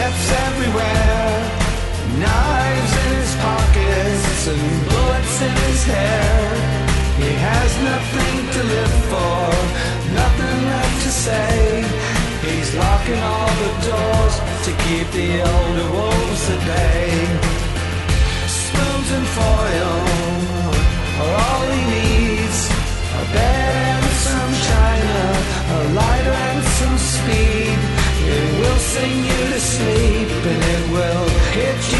knives everywhere, knives in his pockets and bullets in his hair. He has nothing to live for, nothing left to say. He's locking all the doors to keep the older wolves at bay. Spoons and foil are all he needs. A bed and some china, a lighter and some speed. It will sing you to sleep and it will hit you